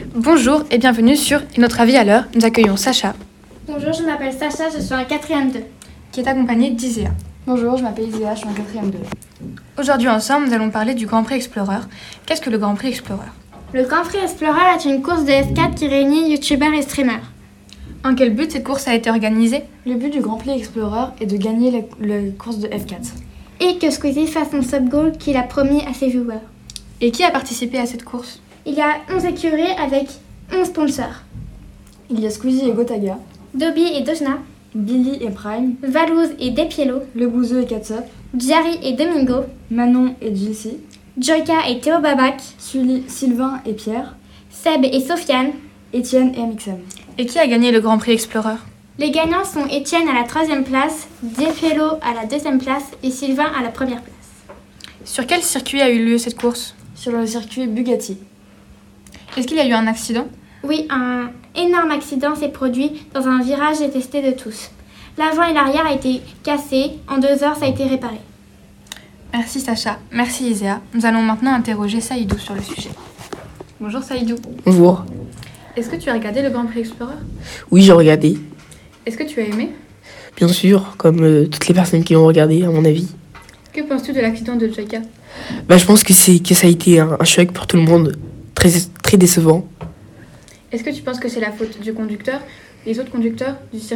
Bonjour et bienvenue sur Notre avis à l'heure. Nous accueillons Sacha, Bonjour, je m'appelle Sacha, je suis en 4e 2. qui est accompagnée d'Iséa. Bonjour, je m'appelle Iséa, je suis en 4e 2. Aujourd'hui ensemble, nous allons parler du Grand Prix Explorer. Qu'est-ce que le Grand Prix Explorer? Le Grand Prix Explorer est une course de F4 qui réunit youtubeurs et streamers. En quel but cette course a été organisée? Le but du Grand Prix Explorer est de gagner la course de F4. Et que Squeezie fasse son sub-goal qu'il a promis à ses viewers. Et qui a participé à cette course? Il y a 11 écuries avec 11 sponsors. Il y a Squeezie et Gotaga, Dobby et Dojna, Billy et Prime, Valouz et Depiello, Le Bouzeux et Katsop, Jerry et Domingo, Manon et Jilcy, Joyka et Théo Babac, Sully, Sylvain et Pierre, Seb et Sofiane. Étienne et Amixem. Et qui a gagné le Grand Prix Explorer? Les gagnants sont Étienne à la 3e place, Depiello à la 2e place et Sylvain à la 1re place. Sur quel circuit a eu lieu cette course? Sur le circuit Bugatti. Est-ce qu'il y a eu un accident? Oui, un énorme accident s'est produit dans un virage détesté de tous. L'avant et l'arrière a été cassés, en 2 heures ça a été réparé. Merci Sacha, merci Iséa. Nous allons maintenant interroger Saïdou sur le sujet. Bonjour Saïdou. Bonjour. Est-ce que tu as regardé le Grand Prix Explorer? Oui, j'ai regardé. Est-ce que tu as aimé? Bien sûr, comme toutes les personnes qui l'ont regardé, à mon avis. Que penses-tu de l'accident de Joyka? Je pense que ça a été un choc pour tout le monde, très, très décevant. Est-ce que tu penses que c'est la faute du conducteur, des autres conducteurs, du circuit?